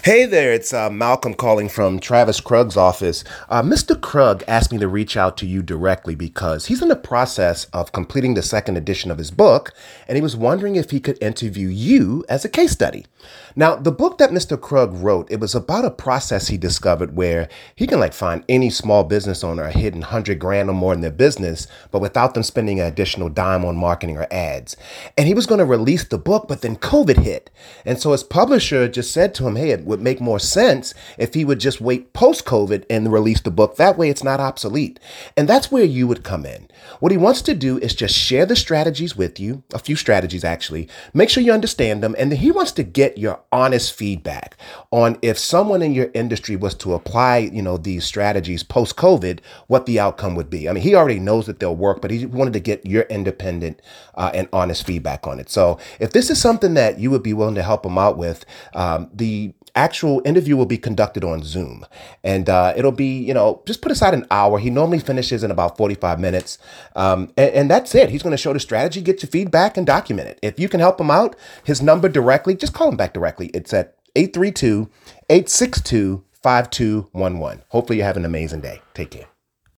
Hey there, it's Malcolm calling from Travis Krug's office. Mr. Krug asked me to reach out to you directly because he's in the process of completing the second edition of his book, and he was wondering if he could interview you as a case study. Now, the book that Mr. Krug wrote, it was about a process he discovered where he can find any small business owner a hidden 100 grand or more in their business, but without them spending an additional dime on marketing or ads. And he was going to release the book, but then COVID hit. And so his publisher just said to him, hey, it would make more sense if he would just wait post-COVID and release the book. That way it's not obsolete. And that's where you would come in. What he wants to do is just share the strategies with you, a few strategies actually, make sure you understand them. And then he wants to get your honest feedback on if someone in your industry was to apply, these strategies post-COVID, what the outcome would be. I mean, he already knows that they'll work, but he wanted to get your independent and honest feedback on it. So if this is something that you would be willing to help him out with, the actual interview will be conducted on Zoom, and it'll be, just put aside an hour. He normally finishes in about 45 minutes. And that's it. He's going to show the strategy, get your feedback, and document it. If you can help him out, his number directly, just call him back directly. It's at 832-862-5211. Hopefully you have an amazing day. Take care.